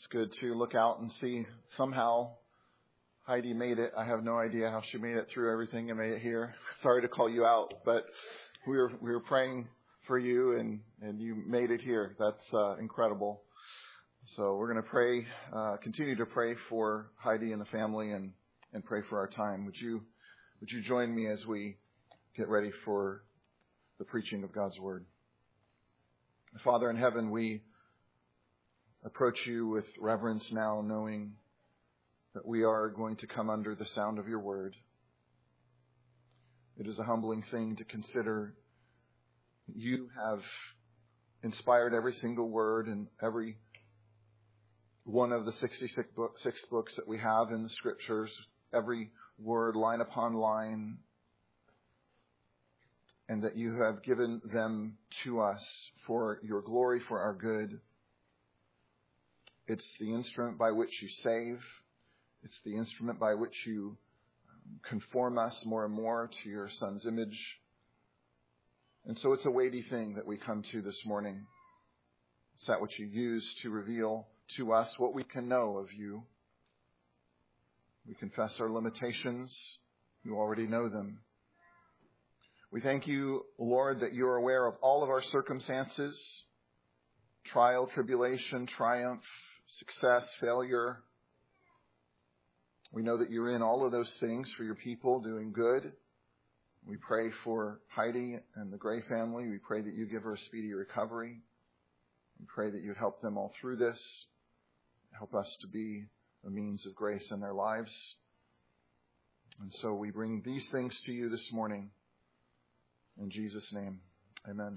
It's good to look out and see somehow Heidi made it. I have no idea how she made it through everything and made it here. Sorry to call you out, but we were praying for you and you made it here. That's incredible. So we're going to pray, continue to pray for Heidi and the family and pray for our time. Would you join me as we get ready for the preaching of God's word? Father in heaven, we approach you with reverence now, knowing that we are going to come under the sound of your word. It is a humbling thing to consider. You have inspired every single word and every one of the 66 books that we have in the scriptures, every word line upon line, and that you have given them to us for your glory, for our good. It's the instrument by which you save. It's the instrument by which you conform us more and more to your Son's image. And so it's a weighty thing that we come to this morning. It's that which you use to reveal to us what we can know of you. We confess our limitations. You already know them. We thank you, Lord, that you are aware of all of our circumstances, trial, tribulation, triumph, success, failure. We know that you're in all of those things for your people doing good. We pray for Heidi and the Gray family. We pray that you give her a speedy recovery. We pray that you help them all through this. Help us to be a means of grace in their lives. And so we bring these things to you this morning. In Jesus' name, amen.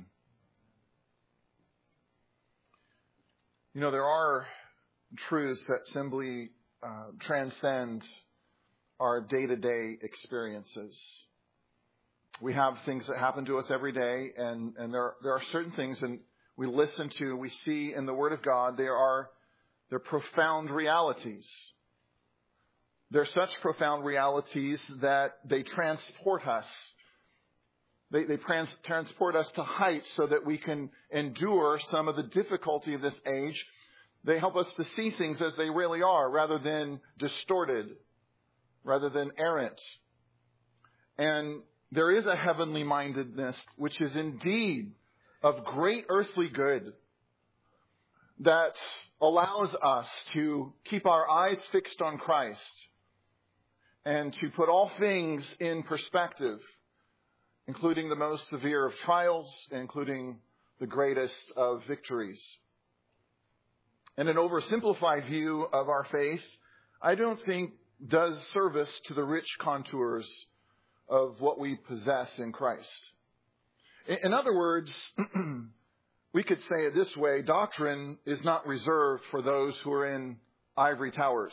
You know, there are truths that simply transcend our day-to-day experiences. We have things that happen to us every day, and there are certain things and we listen to, we see in the Word of God, they're profound realities. They're such profound realities that they transport us. They transport us to heights so that we can endure some of the difficulty of this age. They help us to see things as they really are, rather than distorted, rather than errant. And there is a heavenly mindedness which is indeed of great earthly good that allows us to keep our eyes fixed on Christ and to put all things in perspective, including the most severe of trials, including the greatest of victories. And an oversimplified view of our faith, I don't think, does service to the rich contours of what we possess in Christ. In other words, we could say it this way: doctrine is not reserved for those who are in ivory towers.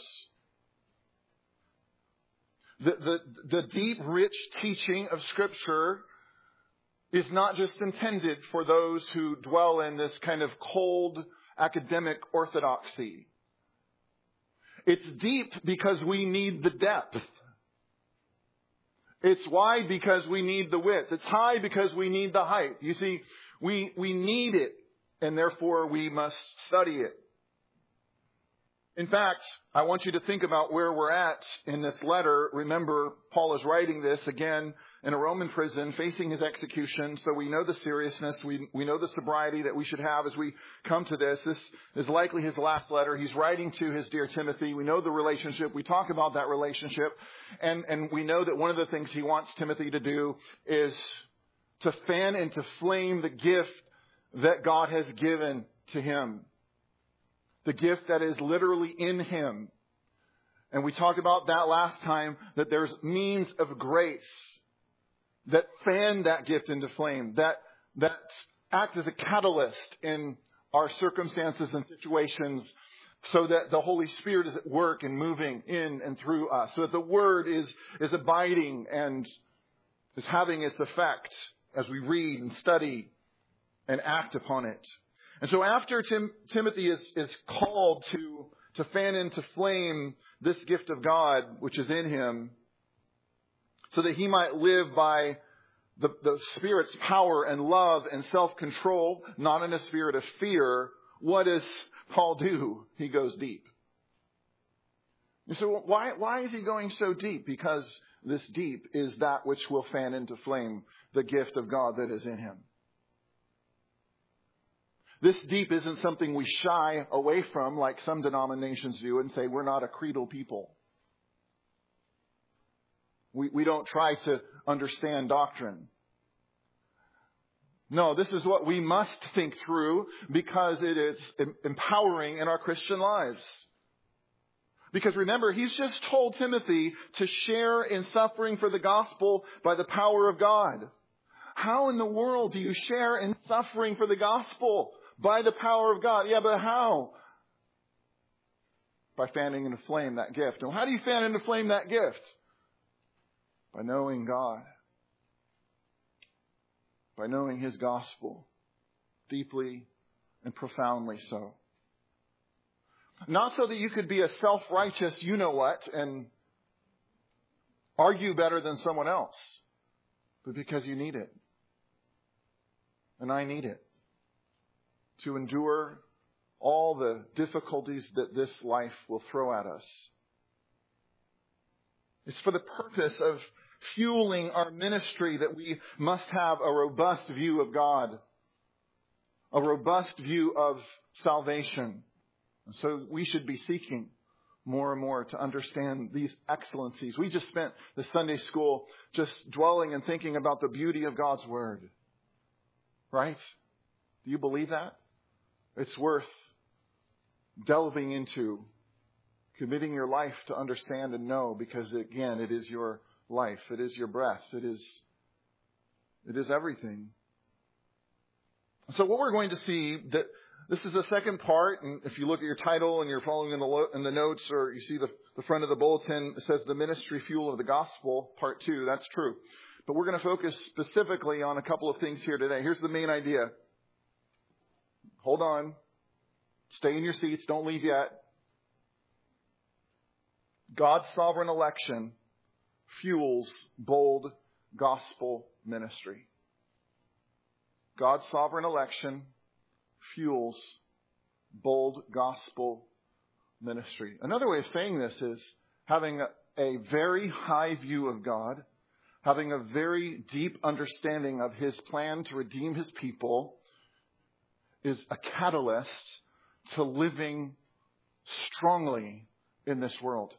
The deep, rich teaching of Scripture is not just intended for those who dwell in this kind of cold academic orthodoxy. It's deep because we need the depth. It's wide because we need the width. It's high because we need the height. You see, we need it, and therefore we must study it. In fact, I want you to think about where we're at in this letter. Remember, Paul is writing this again in a Roman prison, facing his execution. So we know the seriousness. We know the sobriety that we should have as we come to this. This is likely his last letter. He's writing to his dear Timothy. We know the relationship. We talk about that relationship. And we know that one of the things he wants Timothy to do is to fan into flame the gift that God has given to him. The gift that is literally in him. And we talked about that last time, that there's means of grace that fan that gift into flame, that act as a catalyst in our circumstances and situations, so that the Holy Spirit is at work and moving in and through us, so that the Word is abiding and is having its effect as we read and study and act upon it. And so after Timothy is called to fan into flame this gift of God which is in him, so that he might live by the Spirit's power and love and self-control, not in a spirit of fear, what is Paul do? He goes deep. You say, well, why is he going so deep? Because this deep is that which will fan into flame the gift of God that is in him. This deep isn't something we shy away from like some denominations do and say we're not a creedal people. We don't try to understand doctrine. No, this is what we must think through because it is empowering in our Christian lives. Because remember, he's just told Timothy to share in suffering for the gospel by the power of God. How in the world do you share in suffering for the gospel by the power of God? Yeah, but how? By fanning into flame that gift. And how do you fan into flame that gift? By knowing God. By knowing his gospel deeply and profoundly so. Not so that you could be a self-righteous you-know-what and argue better than someone else, but because you need it. And I need it to endure all the difficulties that this life will throw at us. It's for the purpose of fueling our ministry that we must have a robust view of God, a robust view of salvation. So we should be seeking more and more to understand these excellencies. We just spent the Sunday school just dwelling and thinking about the beauty of God's Word. Right? Do you believe that? It's worth delving into, committing your life to understand and know, because again, it is your life. It is your breath. It is everything. So what we're going to see, that this is the second part, and if you look at your title and you're following in the notes, or you see the front of the bulletin, it says the ministry fuel of the gospel, part 2. That's true. But we're going to focus specifically on a couple of things here today. Here's the main idea. Hold on. Stay in your seats. Don't leave yet. God's sovereign election fuels bold gospel ministry. God's sovereign election fuels bold gospel ministry. Another way of saying this is having a very high view of God, having a very deep understanding of his plan to redeem his people, is a catalyst to living strongly in this world,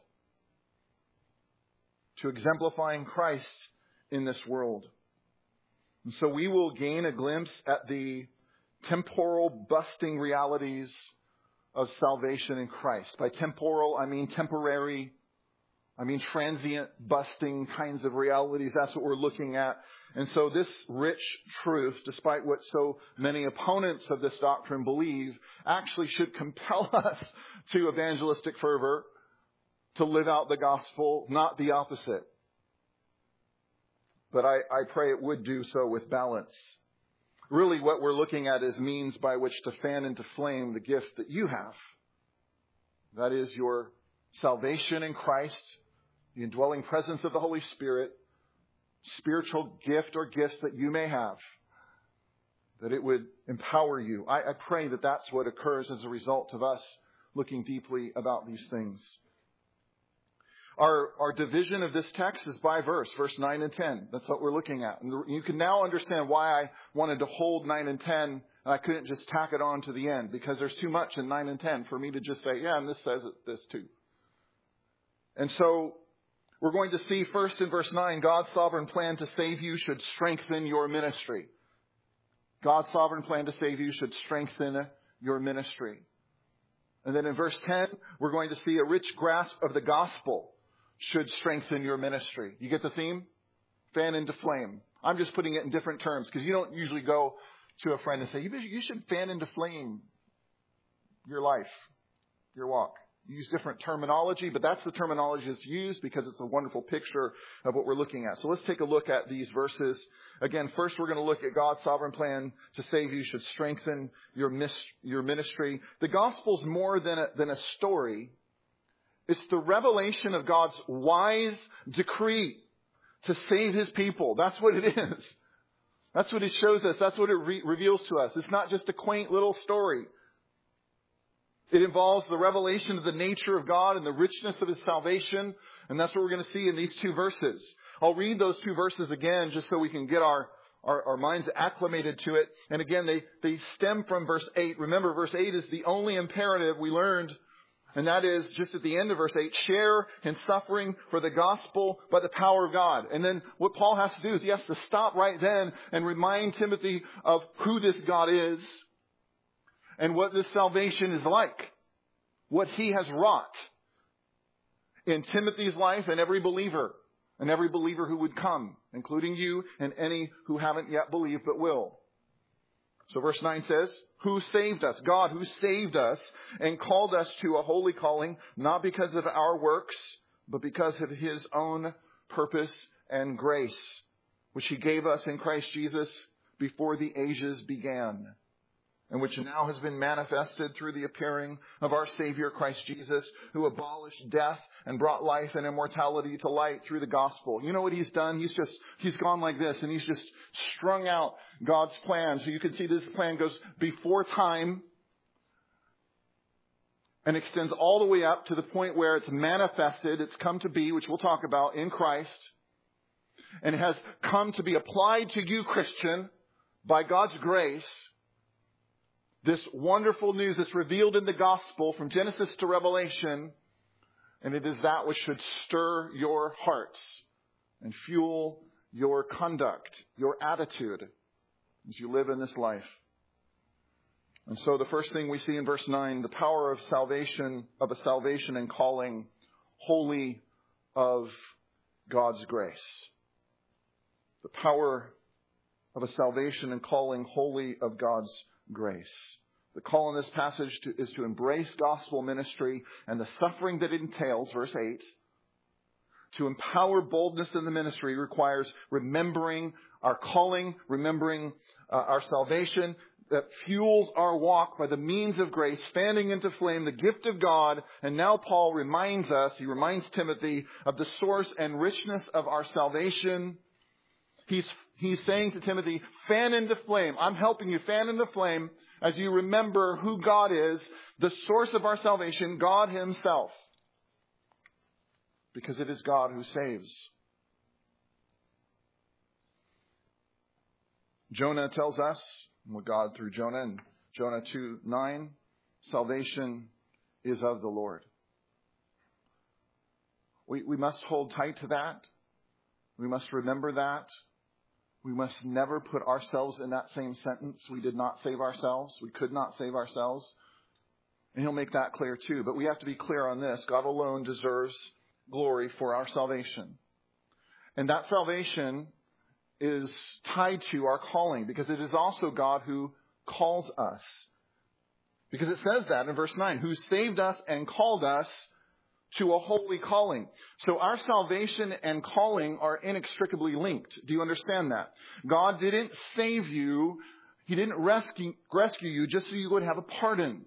to exemplifying Christ in this world. And so we will gain a glimpse at the temporal busting realities of salvation in Christ. By temporal, I mean temporary, I mean transient busting kinds of realities. That's what we're looking at. And so this rich truth, despite what so many opponents of this doctrine believe, actually should compel us to evangelistic fervor, to live out the gospel, not the opposite. But I pray it would do so with balance. Really what we're looking at is means by which to fan into flame the gift that you have. That is your salvation in Christ, the indwelling presence of the Holy Spirit, spiritual gift or gifts that you may have, that it would empower you. I pray that that's what occurs as a result of us looking deeply about these things. Our division of this text is by verse 9 and 10. That's what we're looking at. And you can now understand why I wanted to hold 9 and 10, and I couldn't just tack it on to the end, because there's too much in 9 and 10 for me to just say, yeah, and this says this too. And so we're going to see first in verse 9, God's sovereign plan to save you should strengthen your ministry. God's sovereign plan to save you should strengthen your ministry. And then in verse 10, we're going to see a rich grasp of the gospel should strengthen your ministry. You get the theme? Fan into flame. I'm just putting it in different terms, because you don't usually go to a friend and say, you should fan into flame your life, your walk. You use different terminology, but that's the terminology that's used because it's a wonderful picture of what we're looking at. So let's take a look at these verses. Again, first we're going to look at God's sovereign plan to save you should strengthen your ministry. The gospel's more than a story. It's the revelation of God's wise decree to save his people. That's what it is. That's what it shows us. That's what it reveals to us. It's not just a quaint little story. It involves the revelation of the nature of God and the richness of His salvation. And that's what we're going to see in these two verses. I'll read those two verses again just so we can get our minds acclimated to it. And again, they stem from verse 8. Remember, verse 8 is the only imperative we learned. And that is, just at the end of verse 8, share in suffering for the gospel by the power of God. And then what Paul has to do is he has to stop right then and remind Timothy of who this God is and what this salvation is like. What He has wrought in Timothy's life and every believer who would come, including you and any who haven't yet believed but will. So verse 9 says, who saved us? God who saved us and called us to a holy calling, not because of our works, but because of His own purpose and grace, which He gave us in Christ Jesus before the ages began, and which now has been manifested through the appearing of our Savior Christ Jesus, who abolished death and brought life and immortality to light through the gospel. You know what He's done? He's gone like this, and He's just strung out God's plan. So you can see this plan goes before time and extends all the way up to the point where it's manifested, it's come to be, which we'll talk about, in Christ. And it has come to be applied to you, Christian, by God's grace. This wonderful news that's revealed in the gospel from Genesis to Revelation. And it is that which should stir your hearts and fuel your conduct, your attitude as you live in this life. And so the first thing we see in verse 9, the power of salvation, of a salvation and calling wholly of God's grace. The power of a salvation and calling wholly of God's grace. The call in this passage is to embrace gospel ministry and the suffering that it entails, verse 8. To empower boldness in the ministry requires remembering our calling, remembering our salvation that fuels our walk by the means of grace, fanning into flame the gift of God. And now Paul reminds reminds Timothy of the source and richness of our salvation. He's saying to Timothy, fan into flame. I'm helping you fan into flame as you remember who God is, the source of our salvation, God Himself. Because it is God who saves. Jonah tells us, what God through Jonah in Jonah 2:9, salvation is of the Lord. We must hold tight to that. We must remember that. We must never put ourselves in that same sentence. We did not save ourselves. We could not save ourselves. And He'll make that clear too. But we have to be clear on this. God alone deserves glory for our salvation. And that salvation is tied to our calling, because it is also God who calls us. Because it says that in verse 9, who saved us and called us to a holy calling. So our salvation and calling are inextricably linked. Do you understand that? God didn't save you. He didn't rescue you just so you would have a pardon.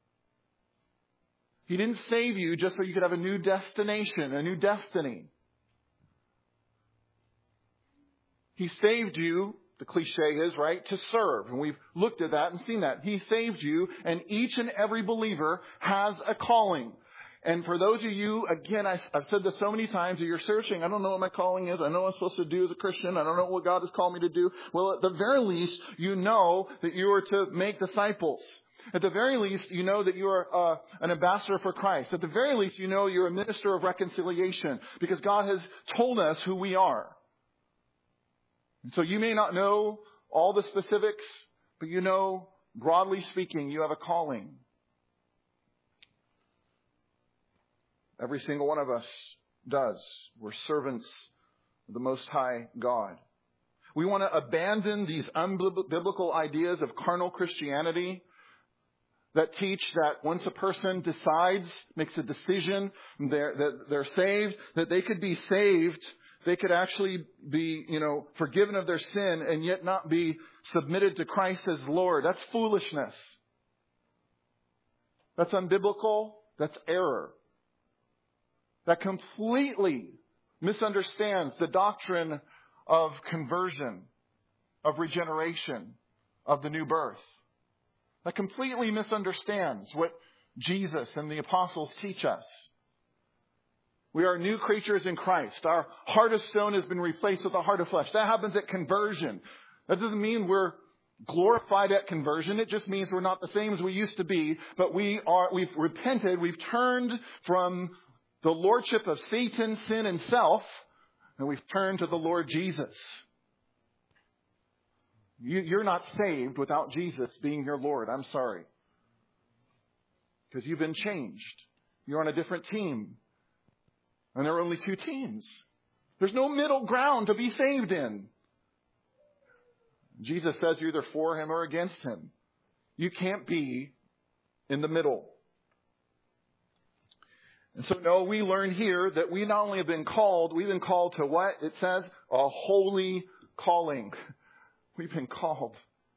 He didn't save you just so you could have a new destination, a new destiny. He saved you, the cliche is, right, to serve. And we've looked at that and seen that. He saved you, and each and every believer has a calling. And for those of you, again, I've said this so many times, that you're searching, I don't know what my calling is. I know what I'm supposed to do as a Christian. I don't know what God has called me to do. Well, at the very least, you know that you are to make disciples. At the very least, you know that you are an ambassador for Christ. At the very least, you know you're a minister of reconciliation, because God has told us who we are. And so you may not know all the specifics, but you know, broadly speaking, you have a calling. Every single one of us does. We're servants of the Most High God. We want to abandon these unbiblical ideas of carnal Christianity that teach that once a person decides, makes a decision, that they're saved, that they could be saved, they could actually be, forgiven of their sin and yet not be submitted to Christ as Lord. That's foolishness. That's unbiblical. That's error. That completely misunderstands the doctrine of conversion, of regeneration, of the new birth. That completely misunderstands what Jesus and the apostles teach us. We are new creatures in Christ. Our heart of stone has been replaced with a heart of flesh. That happens at conversion. That doesn't mean we're glorified at conversion. It just means we're not the same as we used to be, but we've repented. We've turned from the lordship of Satan, sin, and self, and we've turned to the Lord Jesus. You're not saved without Jesus being your Lord. I'm sorry. Because you've been changed. You're on a different team. And there are only two teams. There's no middle ground to be saved in. Jesus says you're either for him or against him. You can't be in the middle. And so, no, we learn here that we not only have been called, we've been called to what? It says a holy calling. We've been called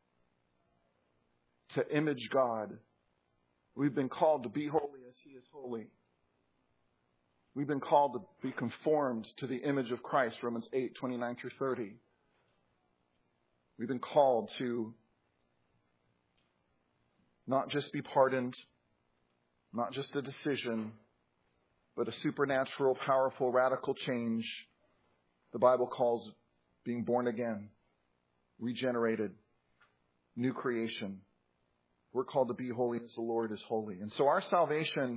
to image God. We've been called to be holy as he is holy. We've been called to be conformed to the image of Christ, Romans 8:29 through 30. We've been called to not just be pardoned, not just a decision, but a supernatural, powerful, radical change the Bible calls being born again, regenerated, new creation. We're called to be holy as the Lord is holy. And so our salvation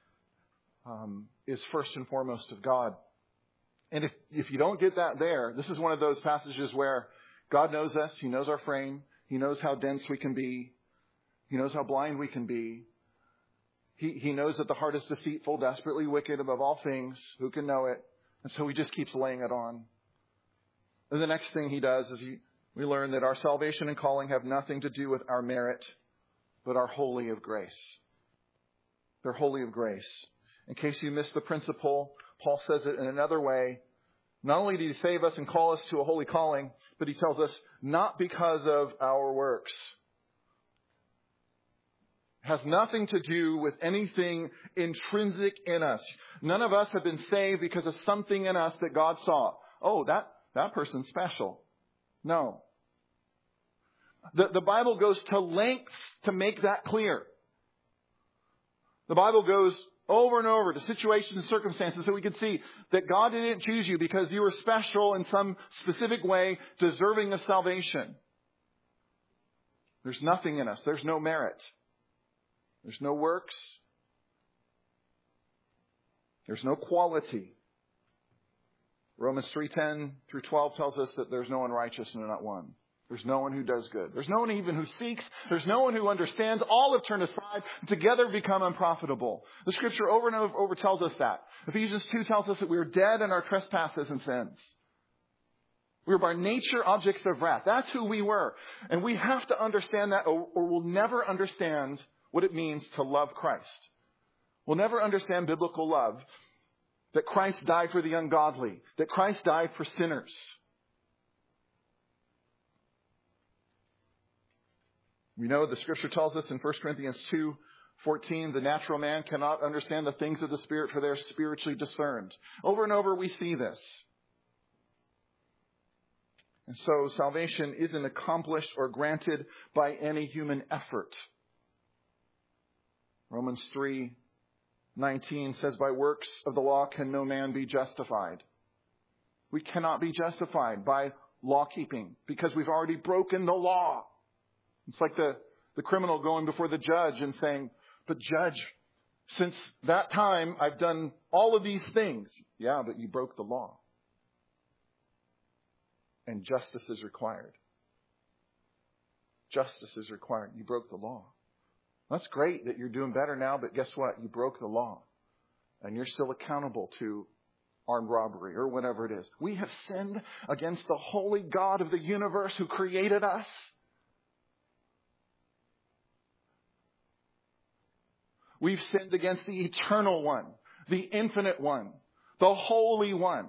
is first and foremost of God. And if you don't get that there, this is one of those passages where God knows us. He knows our frame. He knows how dense we can be. He knows how blind we can be. He knows that the heart is deceitful, desperately wicked above all things. Who can know it? And so he just keeps laying it on. And the next thing he does is we learn that our salvation and calling have nothing to do with our merit, but are wholly of grace. They're wholly of grace. In case you missed the principle, Paul says it in another way. Not only did he save us and call us to a holy calling, but he tells us not because of our works. It has nothing to do with anything intrinsic in us. None of us have been saved because of something in us that God saw. Oh, that person's special. No. The Bible goes to lengths to make that clear. The Bible goes over and over to situations and circumstances so we can see that God didn't choose you because you were special in some specific way, deserving of salvation. There's nothing in us. There's no merit. There's no works. There's no quality. Romans 3:10 through 12 tells us that there's no one righteous, no, not one. There's no one who does good. There's no one even who seeks. There's no one who understands. All have turned aside. Together become unprofitable. The scripture over and over tells us that. Ephesians 2 tells us that we are dead in our trespasses and sins. We were by nature objects of wrath. That's who we were. And we have to understand that or we'll never understand what it means to love Christ. We'll never understand biblical love. That Christ died for the ungodly. That Christ died for sinners. We know the scripture tells us in 1 Corinthians 2:14, the natural man cannot understand the things of the Spirit, for they're spiritually discerned. Over and over we see this. And so salvation isn't accomplished or granted by any human effort. Romans 3:19 says, by works of the law can no man be justified. We cannot be justified by law keeping because we've already broken the law. It's like the criminal going before the judge and saying, but judge, since that time I've done all of these things. Yeah, but you broke the law. And justice is required. Justice is required. You broke the law. That's great that you're doing better now, but guess what? You broke the law. And you're still accountable to armed robbery or whatever it is. We have sinned against the holy God of the universe who created us. We've sinned against the eternal one, the infinite one, the holy one.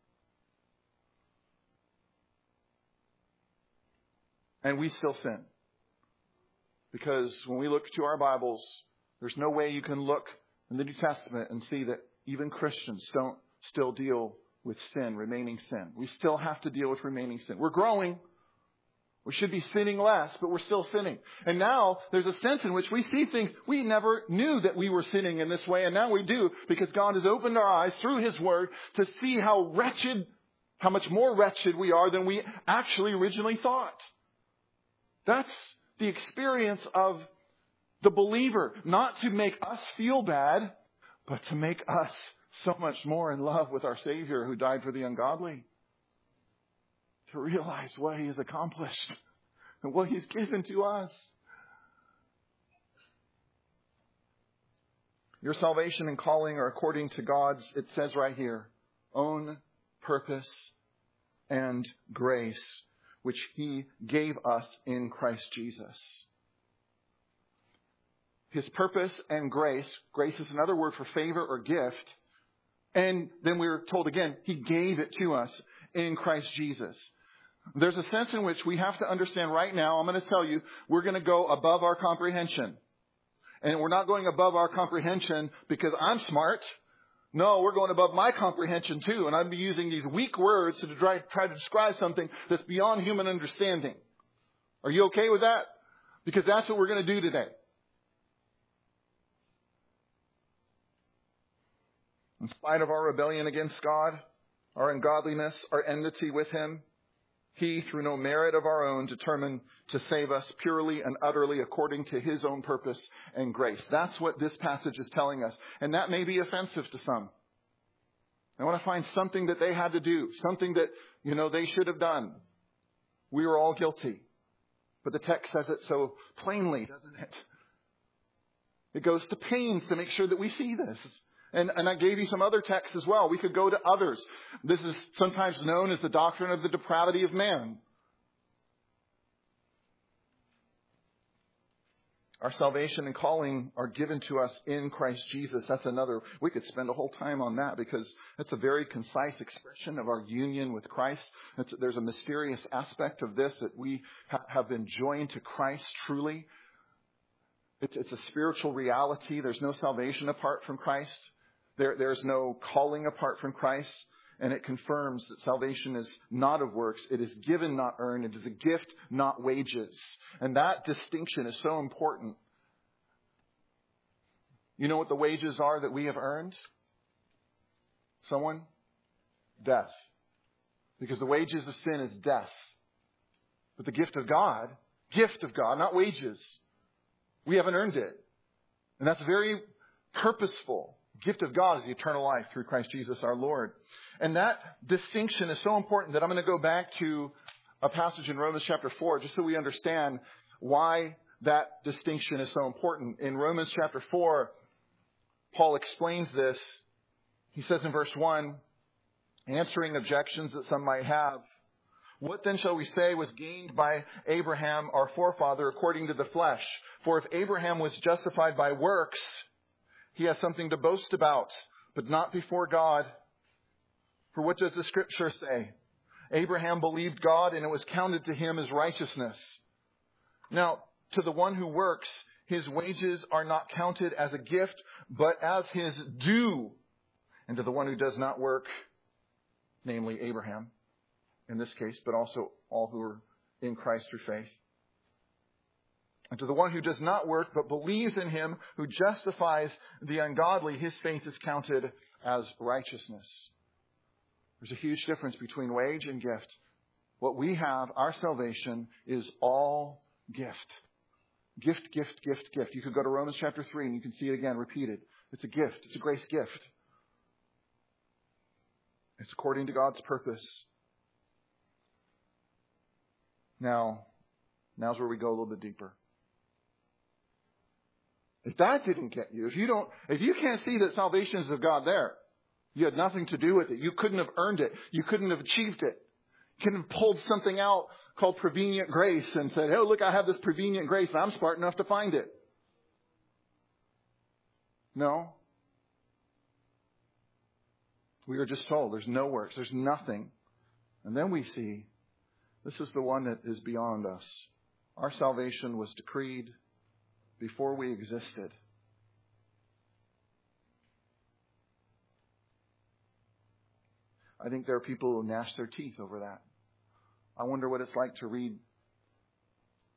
And we still sin. Because when we look to our Bibles, there's no way you can look in the New Testament and see that even Christians don't still deal with sin, remaining sin. We still have to deal with remaining sin. We're growing. We should be sinning less, but we're still sinning. And now there's a sense in which we see things we never knew that we were sinning in this way. And now we do, because God has opened our eyes through His Word to see how much more wretched we are than we actually originally thought. That's the experience of the believer. Not to make us feel bad, but to make us so much more in love with our Savior who died for the ungodly. To realize what He has accomplished and what He's given to us. Your salvation and calling are according to God's, it says right here, own purpose and grace, which He gave us in Christ Jesus. His purpose and grace. Grace is another word for favor or gift. And then we're told again, He gave it to us in Christ Jesus. There's a sense in which we have to understand right now, I'm going to tell you, we're going to go above our comprehension. And we're not going above our comprehension because I'm smart. No, we're going above my comprehension too. And I'm using these weak words to try to describe something that's beyond human understanding. Are you okay with that? Because that's what we're going to do today. In spite of our rebellion against God, our ungodliness, our enmity with Him, He, through no merit of our own, determined to save us purely and utterly according to His own purpose and grace. That's what this passage is telling us. And that may be offensive to some. I want to find something that they had to do, something that, they should have done. We were all guilty. But the text says it so plainly, doesn't it? It goes to pains to make sure that we see this. And I gave you some other texts as well. We could go to others. This is sometimes known as the doctrine of the depravity of man. Our salvation and calling are given to us in Christ Jesus. That's another. We could spend a whole time on that because it's a very concise expression of our union with Christ. There's a mysterious aspect of this that we have been joined to Christ truly. It's a spiritual reality. There's no salvation apart from Christ. There's no calling apart from Christ, and it confirms that salvation is not of works. It is given, not earned. It is a gift, not wages. And that distinction is so important. You know what the wages are that we have earned? Someone? Death. Because the wages of sin is death. But the gift of God, not wages. We haven't earned it. And that's very purposeful. Gift of God is the eternal life through Christ Jesus our Lord. And that distinction is so important that I'm going to go back to a passage in Romans chapter 4 just so we understand why that distinction is so important. In Romans chapter 4, Paul explains this. He says in verse 1, answering objections that some might have, what then shall we say was gained by Abraham, our forefather, according to the flesh? For if Abraham was justified by works, he has something to boast about, but not before God. For what does the Scripture say? Abraham believed God, and it was counted to him as righteousness. Now, to the one who works, his wages are not counted as a gift, but as his due. And to the one who does not work, namely Abraham, in this case, but also all who are in Christ through faith. And to the one who does not work, but believes in Him who justifies the ungodly, his faith is counted as righteousness. There's a huge difference between wage and gift. What we have, our salvation, is all gift. Gift, gift, gift, gift. You could go to Romans chapter 3 and you can see it again repeated. It's a gift. It's a grace gift. It's according to God's purpose. Now's where we go a little bit deeper. If that didn't get you, if you can't see that salvation is of God there, you had nothing to do with it. You couldn't have earned it. You couldn't have achieved it. You couldn't have pulled something out called prevenient grace and said, hey, look, I have this prevenient grace and I'm smart enough to find it. No. We are just told there's no works. There's nothing. And then we see this is the one that is beyond us. Our salvation was decreed before we existed. I think there are people who gnash their teeth over that. I wonder what it's like to read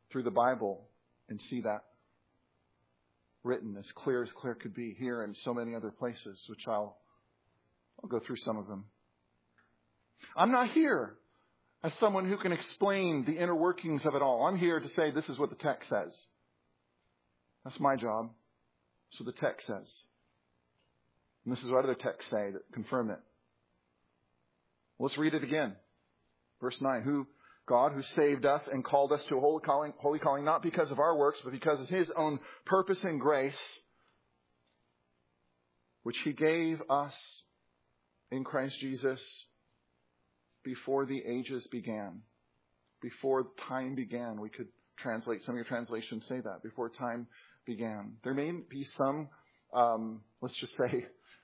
through the Bible and see that written as clear could be here and so many other places, which I'll go through some of them. I'm not here as someone who can explain the inner workings of it all. I'm here to say this is what the text says. That's my job. So the text says. And this is what other texts say that confirm it. Let's read it again. Verse 9. God who saved us and called us to a holy calling, not because of our works, but because of His own purpose and grace, which He gave us in Christ Jesus before the ages began. Before time began, we could translate. Some of your translations say that. Before time began. There may be some, let's just say,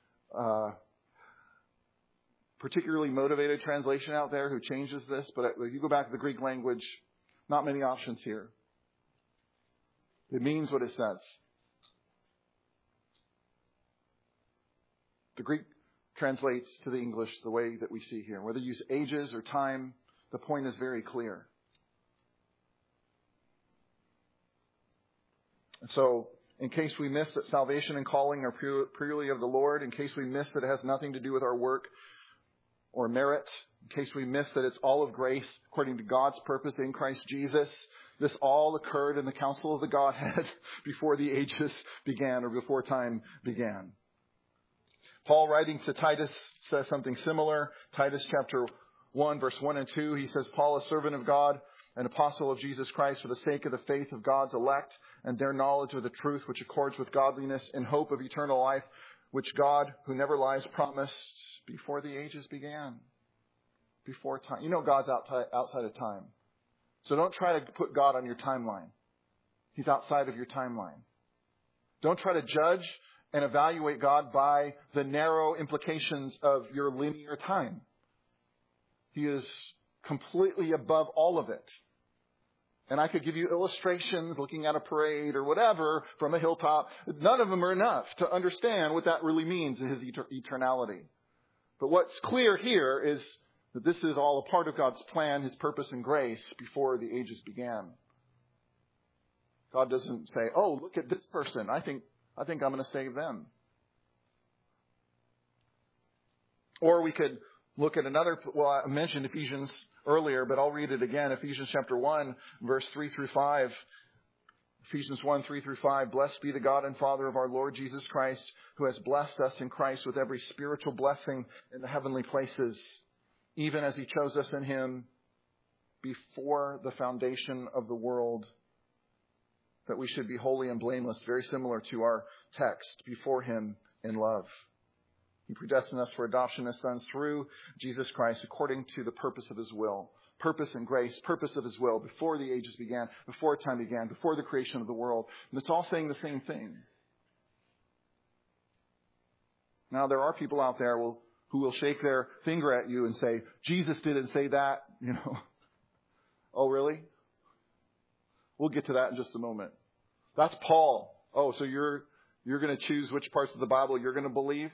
particularly motivated translation out there who changes this, but if you go back to the Greek language, not many options here. It means what it says. The Greek translates to the English the way that we see here. Whether you use ages or time, the point is very clear. And so, in case we miss that salvation and calling are purely of the Lord, in case we miss that it has nothing to do with our work or merit, in case we miss that it's all of grace according to God's purpose in Christ Jesus, this all occurred in the council of the Godhead before the ages began or before time began. Paul, writing to Titus, says something similar. Titus chapter 1, verse 1 and 2, he says, Paul, a servant of God, an apostle of Jesus Christ, for the sake of the faith of God's elect and their knowledge of the truth which accords with godliness in hope of eternal life, which God, who never lies, promised before the ages began. Before time. You know God's outside of time. So don't try to put God on your timeline. He's outside of your timeline. Don't try to judge and evaluate God by the narrow implications of your linear time. He is completely above all of it. And I could give you illustrations looking at a parade or whatever from a hilltop. None of them are enough to understand what that really means in His eternality. But what's clear here is that this is all a part of God's plan, His purpose and grace before the ages began. God doesn't say, oh, look at this person. I think I'm going to save them. Or we could look at another, well, I mentioned Ephesians earlier, but I'll read it again. Ephesians chapter 1, verse 3 through 5. Ephesians 1, 3 through 5. Blessed be the God and Father of our Lord Jesus Christ, who has blessed us in Christ with every spiritual blessing in the heavenly places, even as He chose us in Him before the foundation of the world, that we should be holy and blameless, very similar to our text, before Him in love. He predestined us for adoption as sons through Jesus Christ according to the purpose of His will. Purpose and grace, purpose of His will, before the ages began, before time began, before the creation of the world. And it's all saying the same thing. Now, there are people out there who will shake their finger at you and say, Jesus didn't say that, Oh, really? We'll get to that in just a moment. That's Paul. Oh, so you're going to choose which parts of the Bible you're going to believe?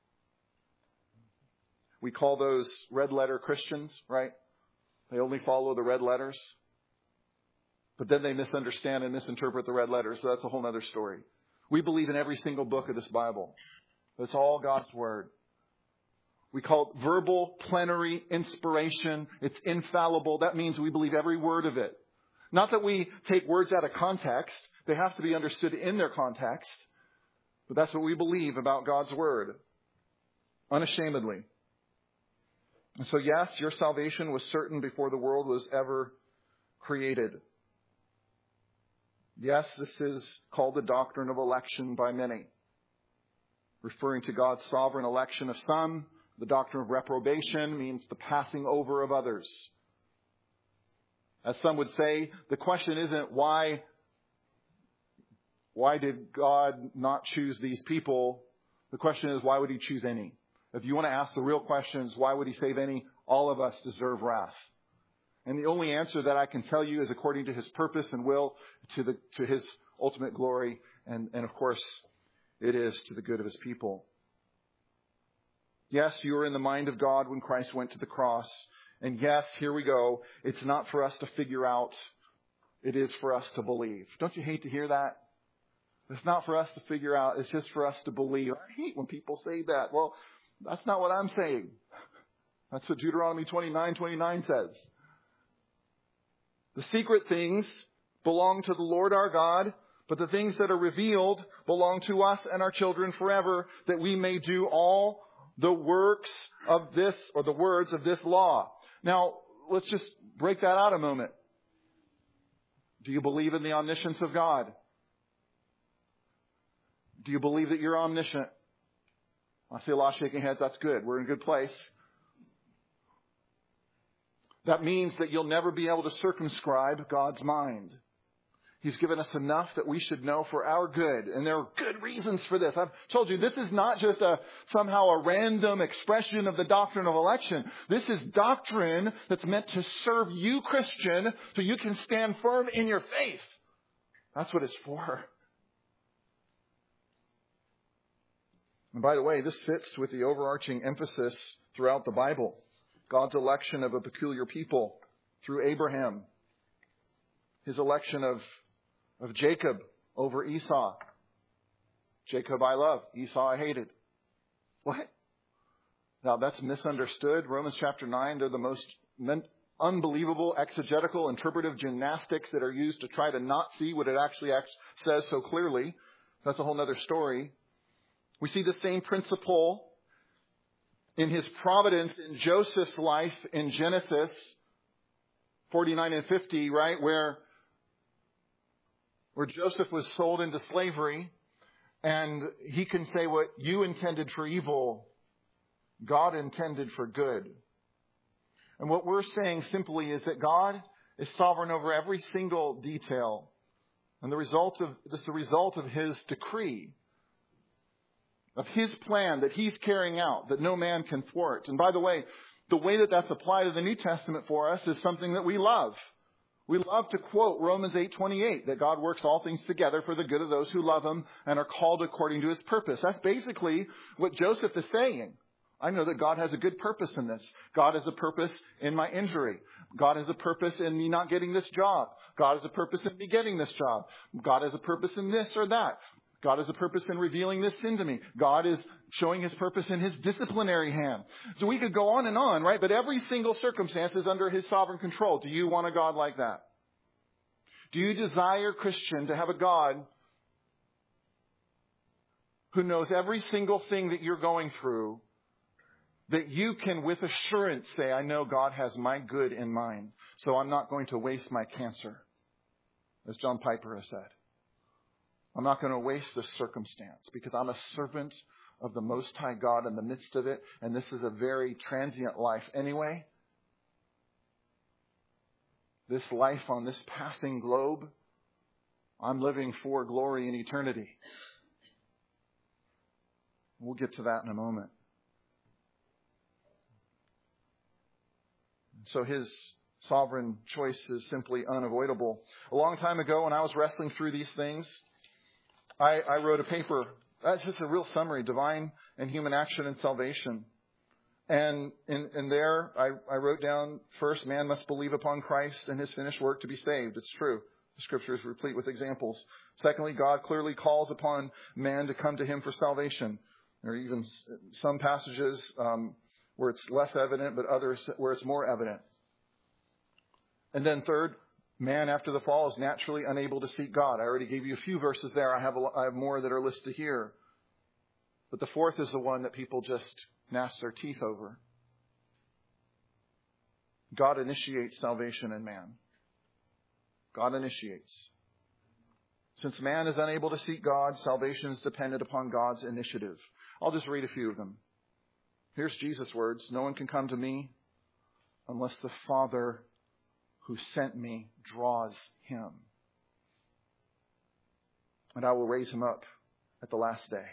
We call those red letter Christians, right? They only follow the red letters. But then they misunderstand and misinterpret the red letters. So that's a whole other story. We believe in every single book of this Bible. It's all God's Word. We call it verbal plenary inspiration. It's infallible. That means we believe every word of it. Not that we take words out of context. They have to be understood in their context. But that's what we believe about God's Word. Unashamedly. And so yes, your salvation was certain before the world was ever created. Yes, this is called the doctrine of election by many. Referring to God's sovereign election of some, the doctrine of reprobation means the passing over of others. As some would say, the question isn't why did God not choose these people? The question is, why would He choose any? If you want to ask the real questions, why would He save any? All of us deserve wrath. And the only answer that I can tell you is according to His purpose and will, to His ultimate glory, and of course, it is to the good of His people. Yes, you were in the mind of God when Christ went to the cross. And yes, here we go. It's not for us to figure out it is for us to believe. Don't you hate to hear that? It's not for us to figure out. It's just for us to believe. I hate when people say that. Well, that's not what I'm saying. That's what Deuteronomy 29:29 says. The secret things belong to the Lord our God, but the things that are revealed belong to us and our children forever, that we may do all the works of this, or the words of this law. Now, let's just break that out a moment. Do you believe in the omniscience of God? Do you believe that you're omniscient? I see a lot of shaking heads. That's good. We're in a good place. That means that you'll never be able to circumscribe God's mind. He's given us enough that we should know for our good. And there are good reasons for this. I've told you, this is not just somehow a random expression of the doctrine of election. This is doctrine that's meant to serve you, Christian, so you can stand firm in your faith. That's what it's for. And by the way, this fits with the overarching emphasis throughout the Bible. God's election of a peculiar people through Abraham. His election of Jacob over Esau. Jacob I love, Esau I hated. What? Now that's misunderstood. Romans chapter 9, they're the most unbelievable exegetical interpretive gymnastics that are used to try to not see what it actually says so clearly. That's a whole other story. We see the same principle in his providence in Joseph's life in Genesis 49 and 50, right? Where Joseph was sold into slavery, and he can say what you intended for evil, God intended for good. And what we're saying simply is that God is sovereign over every single detail. And this is the result of his decree, of his plan that he's carrying out, that no man can thwart. And by the way that that's applied to the New Testament for us is something that we love. We love to quote Romans 8:28, that God works all things together for the good of those who love him and are called according to his purpose. That's basically what Joseph is saying. I know that God has a good purpose in this. God has a purpose in my injury. God has a purpose in me not getting this job. God has a purpose in me getting this job. God has a purpose in this or that. God has a purpose in revealing this sin to me. God is showing his purpose in his disciplinary hand. So we could go on and on, right? But every single circumstance is under his sovereign control. Do you want a God like that? Do you desire, Christian, to have a God who knows every single thing that you're going through, that you can with assurance say, I know God has my good in mind, so I'm not going to waste my cancer, as John Piper has said. I'm not going to waste this circumstance because I'm a servant of the Most High God in the midst of it, and this is a very transient life anyway. This life on this passing globe, I'm living for glory in eternity. We'll get to that in a moment. So his sovereign choice is simply unavoidable. A long time ago, when I was wrestling through these things, I wrote a paper. That's just a real summary, divine and human action and salvation. And in there, I wrote down, first, man must believe upon Christ and his finished work to be saved. It's true. The scripture is replete with examples. Secondly, God clearly calls upon man to come to him for salvation. There are even some passages where it's less evident, but others where it's more evident. And then third, man after the fall is naturally unable to seek God. I already gave you a few verses there. I have more that are listed here. But the fourth is the one that people just gnash their teeth over. God initiates salvation in man. God initiates. Since man is unable to seek God, salvation is dependent upon God's initiative. I'll just read a few of them. Here's Jesus' words. No one can come to me unless the Father who sent me draws him. And I will raise him up at the last day.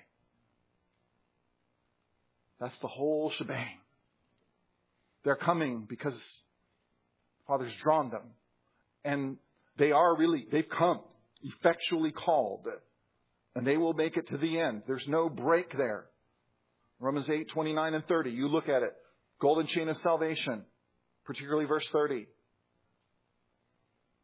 That's the whole shebang. They're coming because the Father's drawn them. And they've come, effectually called. And they will make it to the end. There's no break there. Romans 8:29 and 30. You look at it. Golden chain of salvation. Particularly verse 30.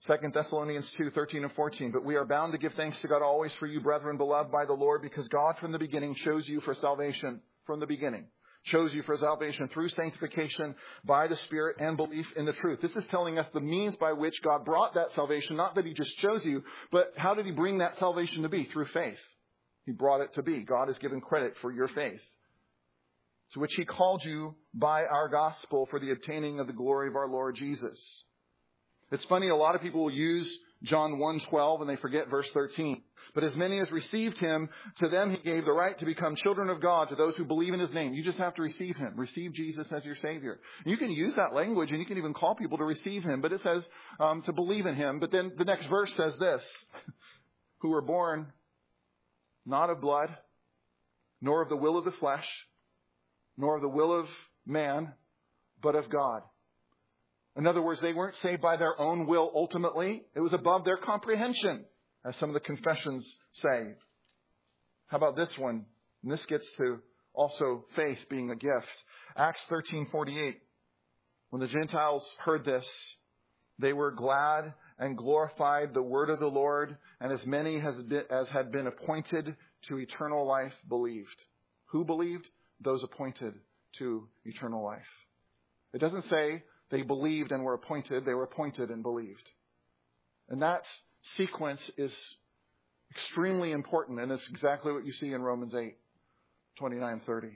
2 Thessalonians 2:13 and 14. But we are bound to give thanks to God always for you, brethren, beloved by the Lord, because God from the beginning chose you for salvation. From the beginning. Chose you for salvation through sanctification by the Spirit and belief in the truth. This is telling us the means by which God brought that salvation. Not that He just chose you, but how did He bring that salvation to be? Through faith. He brought it to be. God has given credit for your faith. To which He called you by our gospel for the obtaining of the glory of our Lord Jesus. It's funny, a lot of people will use John 1:12 and they forget verse 13. But as many as received Him, to them He gave the right to become children of God, to those who believe in His name. You just have to receive Him. Receive Jesus as your Savior. You can use that language and you can even call people to receive Him. But it says to believe in Him. But then the next verse says this. Who were born not of blood, nor of the will of the flesh, nor of the will of man, but of God. In other words, they weren't saved by their own will ultimately. It was above their comprehension, as some of the confessions say. How about this one? And this gets to also faith being a gift. Acts 13:48. When the Gentiles heard this, they were glad and glorified the word of the Lord, and as many as had been appointed to eternal life believed. Who believed? Those appointed to eternal life. It doesn't say they believed and were appointed. They were appointed and believed. And that sequence is extremely important, and it's exactly what you see in Romans 8:29-30.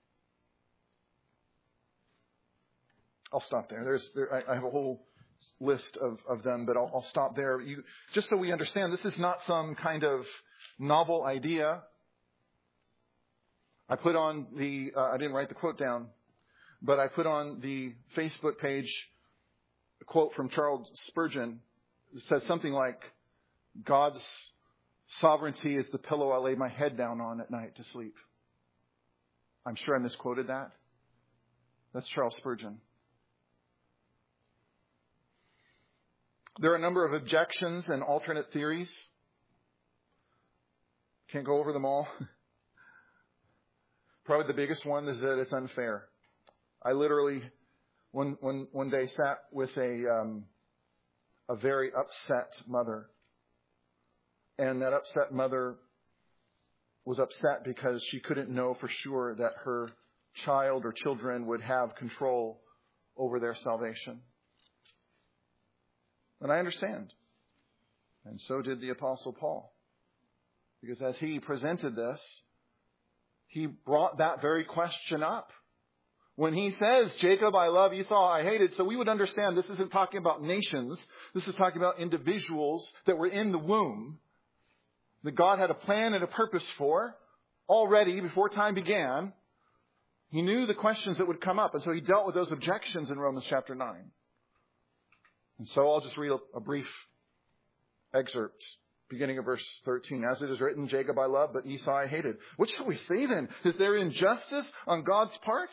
I'll stop there. I have a whole list of them, but I'll stop there. Just so we understand, this is not some kind of novel idea. I put on I didn't write the quote down, but I put on the Facebook page a quote from Charles Spurgeon. It says something like, God's sovereignty is the pillow I lay my head down on at night to sleep. I'm sure I misquoted that. That's Charles Spurgeon. There are a number of objections and alternate theories. Can't go over them all. Probably the biggest one is that it's unfair. I literally one day sat with a very upset mother. And that upset mother was upset because she couldn't know for sure that her child or children would have control over their salvation. And I understand. And so did the Apostle Paul. Because as he presented this, he brought that very question up. When he says, Jacob I love, Esau I hated, so we would understand this isn't talking about nations. This is talking about individuals that were in the womb, that God had a plan and a purpose for already before time began. He knew the questions that would come up, and so he dealt with those objections in Romans chapter 9. And so I'll just read a brief excerpt, beginning of verse 13. As it is written, Jacob I loved, but Esau I hated. What shall we say then? Is there injustice on God's part?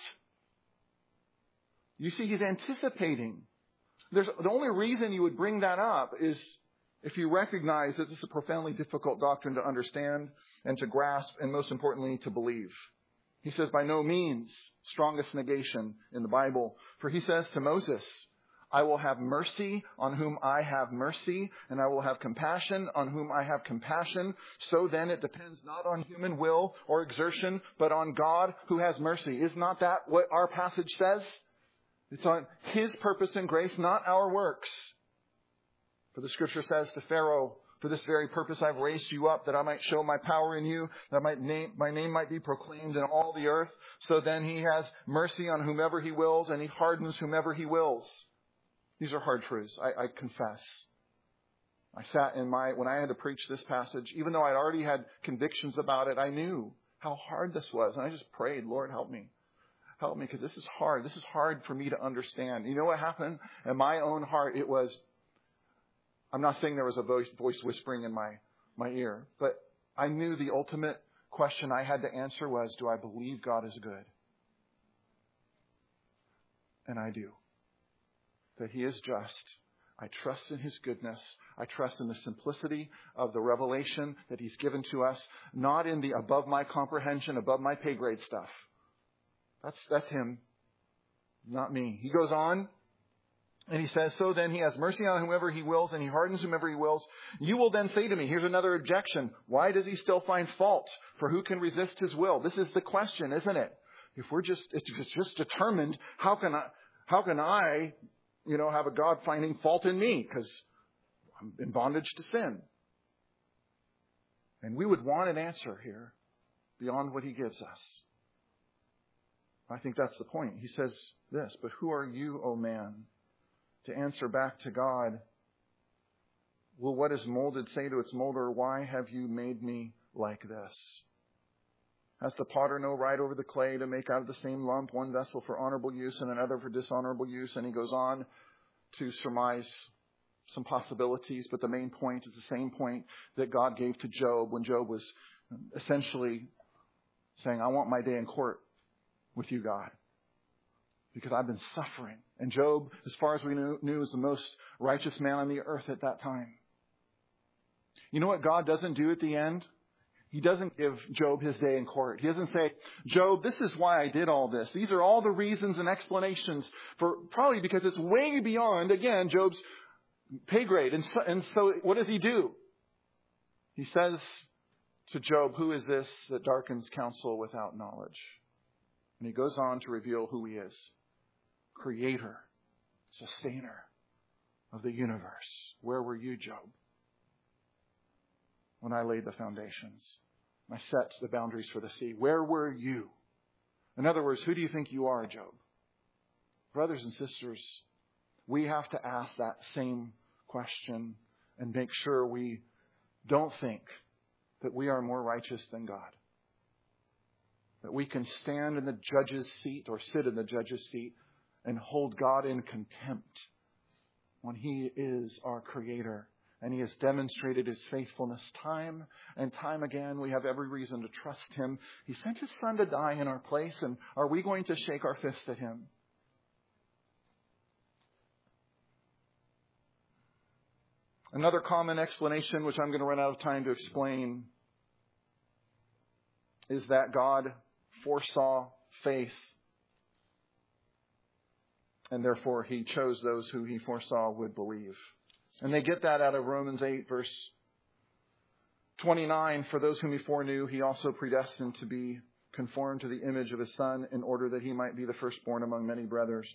You see, he's anticipating. The only reason you would bring that up is if you recognize that this is a profoundly difficult doctrine to understand and to grasp, and most importantly, to believe. He says, by no means, strongest negation in the Bible. For he says to Moses, I will have mercy on whom I have mercy, and I will have compassion on whom I have compassion. So then it depends not on human will or exertion, but on God who has mercy. Is not that what our passage says? It's on His purpose and grace, not our works. For the Scripture says to Pharaoh, for this very purpose I've raised you up, that I might show my power in you, that my name might be proclaimed in all the earth. So then He has mercy on whomever He wills, and He hardens whomever He wills. These are hard truths, I confess. I sat when I had to preach this passage, even though I'd already had convictions about it, I knew how hard this was. And I just prayed, Lord, help me. Help me, because this is hard. This is hard for me to understand. You know what happened? In my own heart, it was, I'm not saying there was a voice whispering in my ear, but I knew the ultimate question I had to answer was, do I believe God is good? And I do. That He is just. I trust in His goodness. I trust in the simplicity of the revelation that He's given to us, not in the above my comprehension, above my pay grade stuff. That's Him, not me. He goes on And he says, so then he has mercy on whomever he wills, and he hardens whomever he wills. You will then say to me, here's another objection. Why does he still find fault? For who can resist his will? This is the question, isn't it? If it's just determined, how can I, have a God finding fault in me? Because I'm in bondage to sin. And we would want an answer here beyond what he gives us. I think that's the point. He says this, but who are you, O man, to answer back to God? Will what is molded say to its molder, why have you made me like this? Has the potter no right over the clay to make out of the same lump one vessel for honorable use and another for dishonorable use? And he goes on to surmise some possibilities, but the main point is the same point that God gave to Job when Job was essentially saying, I want my day in court with you, God, because I've been suffering. And Job, as far as we knew, was the most righteous man on the earth at that time. You know what God doesn't do at the end? He doesn't give Job his day in court. He doesn't say, Job, this is why I did all this. These are all the reasons and explanations for, probably because it's way beyond, again, Job's pay grade. And so what does he do? He says to Job, who is this that darkens counsel without knowledge? And he goes on to reveal who he is. Creator, sustainer of the universe. Where were you, Job, when I laid the foundations? I set the boundaries for the sea. Where were you? In other words, who do you think you are, Job? Brothers and sisters, we have to ask that same question and make sure we don't think that we are more righteous than God. That we can stand in the judge's seat or sit in the judge's seat and hold God in contempt when he is our creator. And he has demonstrated his faithfulness time and time again. We have every reason to trust him. He sent his son to die in our place. And are we going to shake our fist at him? Another common explanation, which I'm going to run out of time to explain, is that God foresaw faith, and therefore he chose those who he foresaw would believe. And they get that out of Romans 8, verse 29. For those whom he foreknew, he also predestined to be conformed to the image of his Son, in order that he might be the firstborn among many brothers.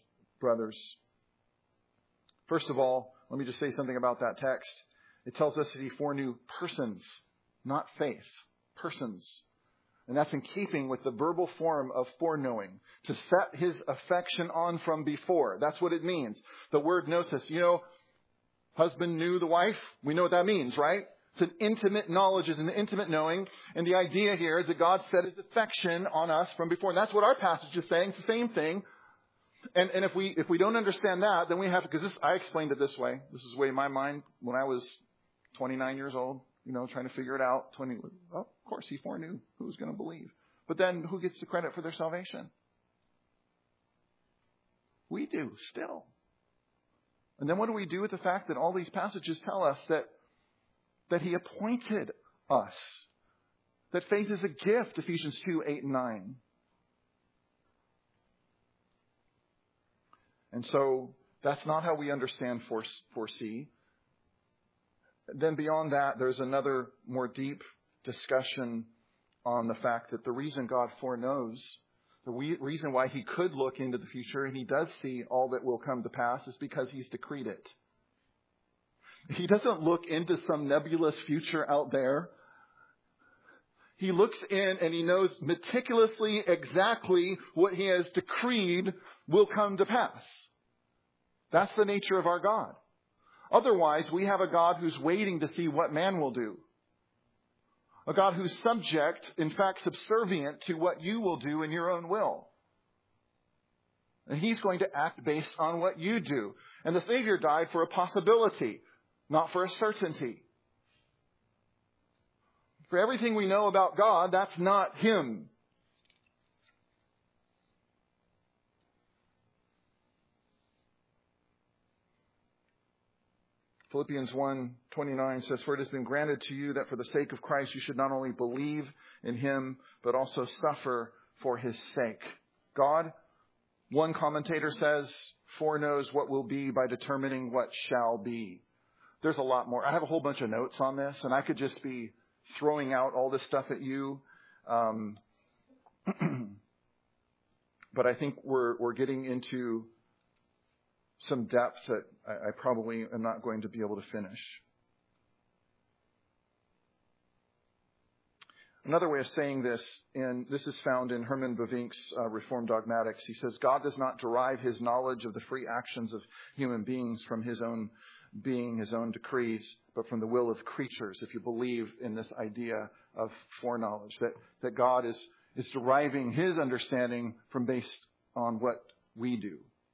First of all, let me just say something about that text. It tells us that he foreknew persons, not faith. Persons. And that's in keeping with the verbal form of foreknowing. To set his affection on from before. That's what it means. The word gnosis. Husband knew the wife. We know what that means, right? It's an intimate knowledge, it's an intimate knowing. And the idea here is that God set his affection on us from before. And that's what our passage is saying. It's the same thing. And if we don't understand that, then we have to, because I explained it this way. This is the way in my mind when I was 29 years old. Trying to figure it out. Of course, he foreknew who was going to believe. But then who gets the credit for their salvation? We do, still. And then what do we do with the fact that all these passages tell us that he appointed us? That faith is a gift, Ephesians 2, 8, and 9. And so that's not how we understand foresee. Then beyond that, there's another more deep discussion on the fact that the reason God foreknows, the reason why he could look into the future and he does see all that will come to pass is because he's decreed it. He doesn't look into some nebulous future out there. He looks in and he knows meticulously exactly what he has decreed will come to pass. That's the nature of our God. Otherwise, we have a God who's waiting to see what man will do. A God who's subject, in fact, subservient to what you will do in your own will. And he's going to act based on what you do. And the Savior died for a possibility, not for a certainty. For everything we know about God, that's not him. Philippians 1:29 says, for it has been granted to you that for the sake of Christ you should not only believe in him, but also suffer for his sake. God, one commentator says, foreknows what will be by determining what shall be. There's a lot more. I have a whole bunch of notes on this, and I could just be throwing out all this stuff at you. But I think we're getting into some depth that I probably am not going to be able to finish. Another way of saying this, and this is found in Herman Bavinck's Reformed Dogmatics. He says, God does not derive his knowledge of the free actions of human beings from his own being, his own decrees, but from the will of creatures. If you believe in this idea of foreknowledge, that God is deriving his understanding from based on what we do.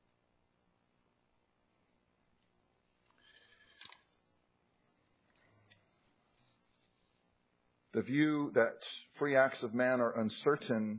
The view that free acts of man are uncertain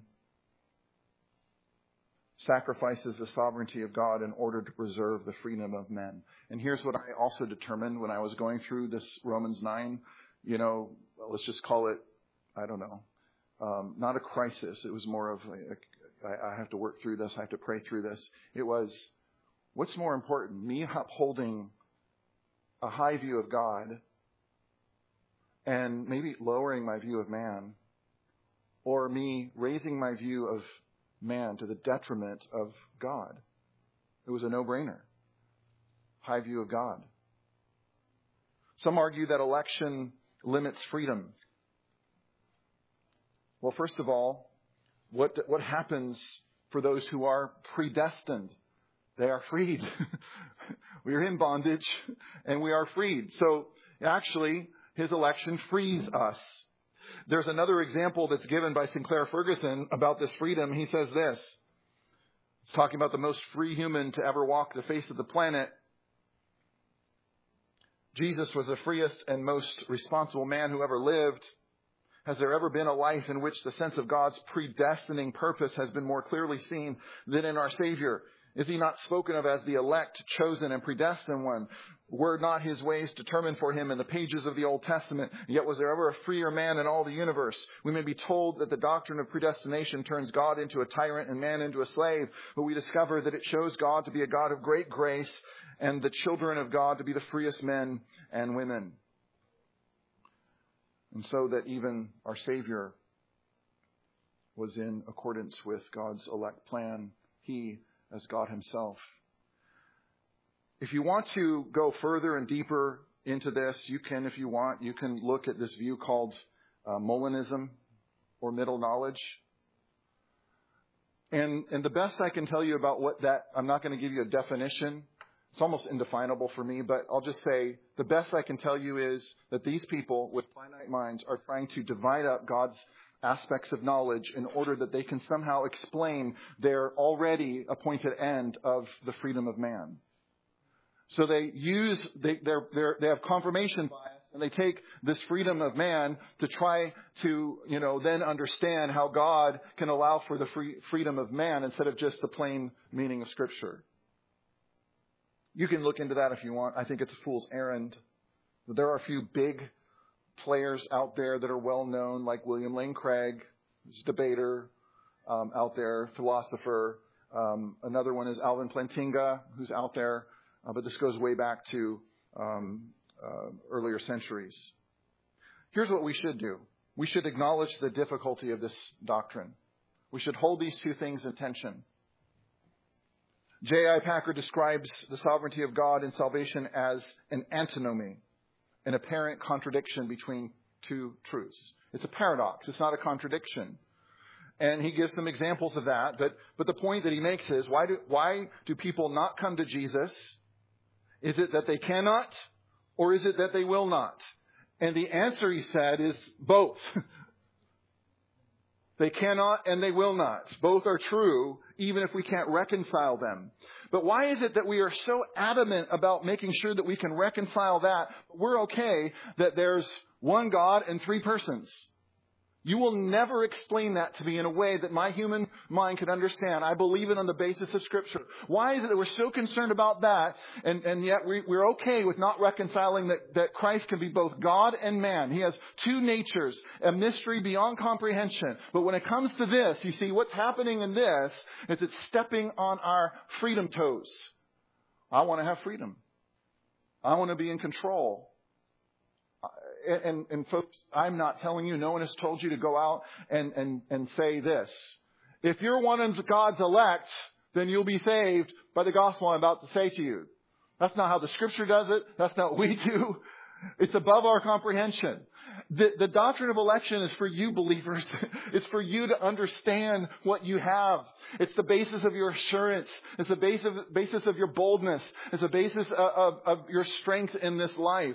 sacrifices the sovereignty of God in order to preserve the freedom of men. And here's what I also determined when I was going through this Romans 9. Let's just call it, not a crisis. It was more of I have to work through this. I have to pray through this. It was, what's more important? Me upholding a high view of God and maybe lowering my view of man, or me raising my view of man to the detriment of God. It was a no-brainer. High view of God. Some argue that election limits freedom. Well, first of all, what happens for those who are predestined? They are freed. We are in bondage and we are freed. So actually, his election frees us. There's another example that's given by Sinclair Ferguson about this freedom. He says this. He's talking about the most free human to ever walk the face of the planet. Jesus was the freest and most responsible man who ever lived. Has there ever been a life in which the sense of God's predestining purpose has been more clearly seen than in our Savior? Is he not spoken of as the elect, chosen, and predestined one? Were not his ways determined for him in the pages of the Old Testament? Yet was there ever a freer man in all the universe? We may be told that the doctrine of predestination turns God into a tyrant and man into a slave, but we discover that it shows God to be a God of great grace and the children of God to be the freest men and women. And so that even our Savior was in accordance with God's elect plan, he as God himself. If you want to go further and deeper into this, you can, if you want, you can look at this view called Molinism or middle knowledge. And the best I can tell you about what that, I'm not going to give you a definition. It's almost indefinable for me, but I'll just say the best I can tell you is that these people with finite minds are trying to divide up God's aspects of knowledge in order that they can somehow explain their already appointed end of the freedom of man. So they have confirmation bias, and they take this freedom of man to try to, then understand how God can allow for the freedom of man instead of just the plain meaning of Scripture. You can look into that if you want. I think it's a fool's errand. But there are a few big players out there that are well known, like William Lane Craig, who's a debater out there, philosopher. Another one is Alvin Plantinga, who's out there. But this goes way back to earlier centuries. Here's what we should do. We should acknowledge the difficulty of this doctrine. We should hold these two things in tension. J.I. Packer describes the sovereignty of God in salvation as an antinomy, an apparent contradiction between two truths. It's a paradox. It's not a contradiction. And he gives some examples of that. But the point that he makes is, why do people not come to Jesus? Is it that they cannot, or is it that they will not? And the answer, he said, is both. They cannot and they will not. Both are true, even if we can't reconcile them. But why is it that we are so adamant about making sure that we can reconcile that? We're okay that there's one God and three persons. You will never explain that to me in a way that my human mind can understand. I believe it on the basis of Scripture. Why is it that we're so concerned about that, and yet we're okay with not reconciling that Christ can be both God and man? He has two natures, a mystery beyond comprehension. But when it comes to this, you see, what's happening in this is it's stepping on our freedom toes. I want to have freedom. I want to be in control. And folks, I'm not telling you, no one has told you to go out and say this. If you're one of God's elect, then you'll be saved by the gospel I'm about to say to you. That's not how the Scripture does it. That's not what we do. It's above our comprehension. The doctrine of election is for you believers. It's for you to understand what you have. It's the basis of your assurance. It's the basis of your boldness. It's the basis of your strength in this life.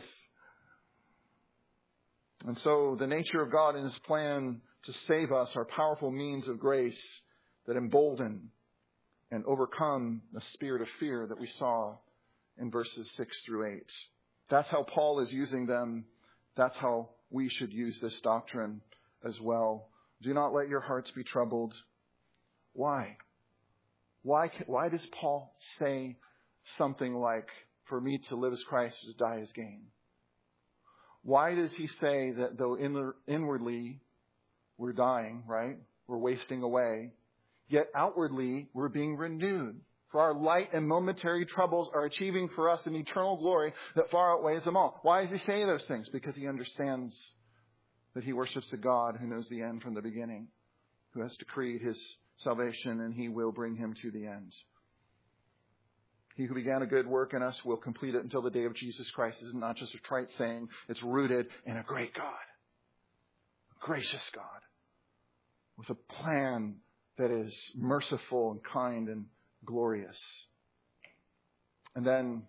And so the nature of God and His plan to save us are powerful means of grace that embolden and overcome the spirit of fear that we saw in verses 6 through 8. That's how Paul is using them. That's how we should use this doctrine as well. Do not let your hearts be troubled. Why? Why does Paul say something like, for me to live as Christ, to die as gain? Why does he say that though inwardly we're dying, right? We're wasting away, yet outwardly we're being renewed? For our light and momentary troubles are achieving for us an eternal glory that far outweighs them all. Why does he say those things? Because he understands that he worships a God who knows the end from the beginning, who has decreed his salvation, and he will bring him to the end. He who began a good work in us will complete it until the day of Jesus Christ. This is not just a trite saying. It's rooted in a great God, a gracious God, with a plan that is merciful and kind and glorious. And then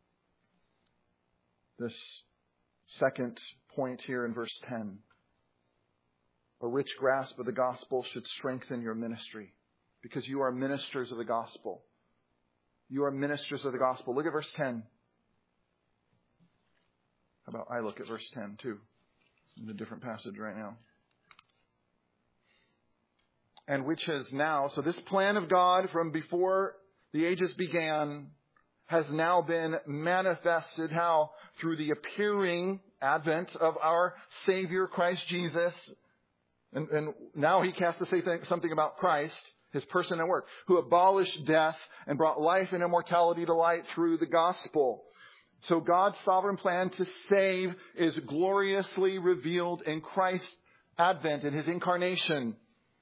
this second point here in verse 10. A rich grasp of the gospel should strengthen your ministry, because you are ministers of the gospel. You are ministers of the gospel. Look at verse 10. How about I look at verse 10 too? In a different passage right now. And which has now, so this plan of God from before the ages began has now been manifested. How? Through the appearing advent of our Savior Christ Jesus. And now he has to say something about Christ, his person and work, who abolished death and brought life and immortality to light through the gospel. So God's sovereign plan to save is gloriously revealed in Christ's advent, in his incarnation.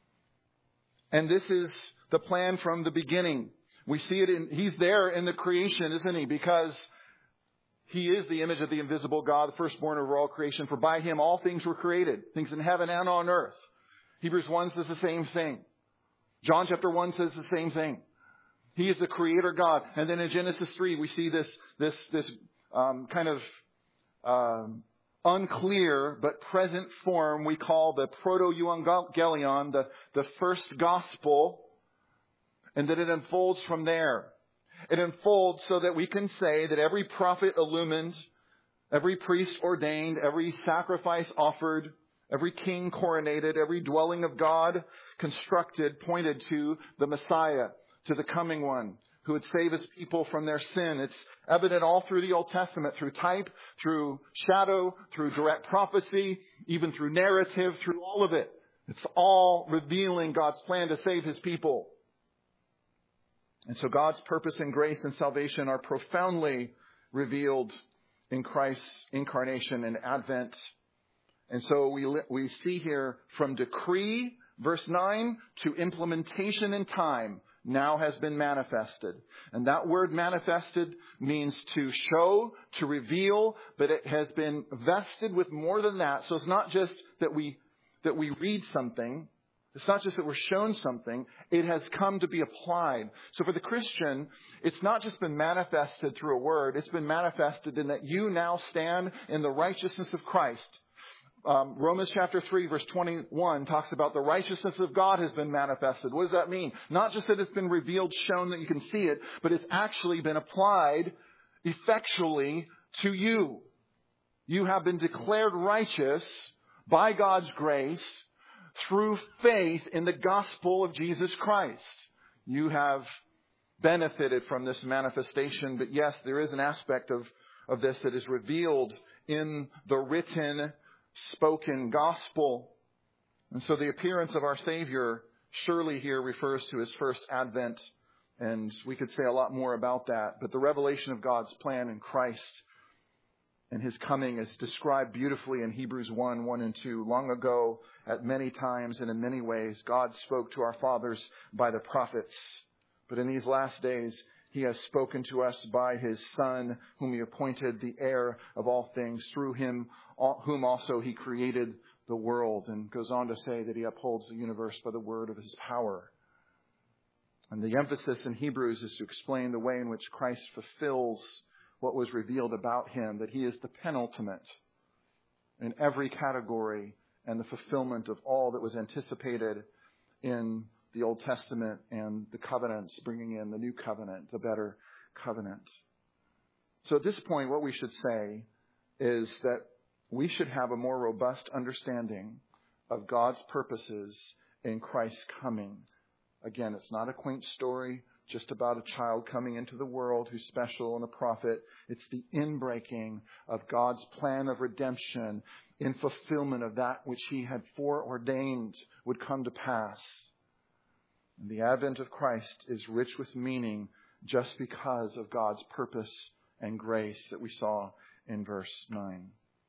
And this is the plan from the beginning. We see it he's there in the creation, isn't he? Because he is the image of the invisible God, the firstborn over all creation. For by him all things were created, things in heaven and on earth. Hebrews 1 says the same thing. John chapter 1 says the same thing. He is the creator God. And then in Genesis 3, we see this kind of unclear but present form we call the proto-euangelion, the first gospel, and that it unfolds from there. It unfolds so that we can say that every prophet illumined, every priest ordained, every sacrifice offered, every king coronated, every dwelling of God constructed pointed to the Messiah, to the coming one who would save his people from their sin. It's evident all through the Old Testament, through type, through shadow, through direct prophecy, even through narrative, through all of it. It's all revealing God's plan to save his people. And so God's purpose and grace and salvation are profoundly revealed in Christ's incarnation and advent. And so we see here from decree, verse 9, to implementation in time, now has been manifested. And that word manifested means to show, to reveal, but it has been vested with more than that. So it's not just that we read something. It's not just that we're shown something. It has come to be applied. So for the Christian, it's not just been manifested through a word. It's been manifested in that you now stand in the righteousness of Christ. Romans chapter 3 verse 21 talks about the righteousness of God has been manifested. What does that mean? Not just that it's been revealed, shown that you can see it, but it's actually been applied effectually to you. You have been declared righteous by God's grace through faith in the gospel of Jesus Christ. You have benefited from this manifestation, but yes, there is an aspect of this that is revealed in the written, spoken gospel. And so the appearance of our Savior surely here refers to his first advent And we could say a lot more about that. But the revelation of God's plan in Christ and his coming is described beautifully in Hebrews 1 and 2. Long ago, at many times and in many ways, God spoke to our fathers by the prophets. But in these last days, he has spoken to us by his Son, whom he appointed the heir of all things, through him, whom also he created the world. And goes on to say that he upholds the universe by the word of his power. And the emphasis in Hebrews is to explain the way in which Christ fulfills what was revealed about him, that he is the penultimate in every category and the fulfillment of all that was anticipated in the Old Testament and the covenants, bringing in the new covenant, the better covenant. So at this point, what we should say is that we should have a more robust understanding of God's purposes in Christ's coming. Again, it's not a quaint story just about a child coming into the world who's special and a prophet. It's the inbreaking of God's plan of redemption in fulfillment of that which he had foreordained would come to pass. And the advent of Christ is rich with meaning just because of God's purpose and grace that we saw in verse 9.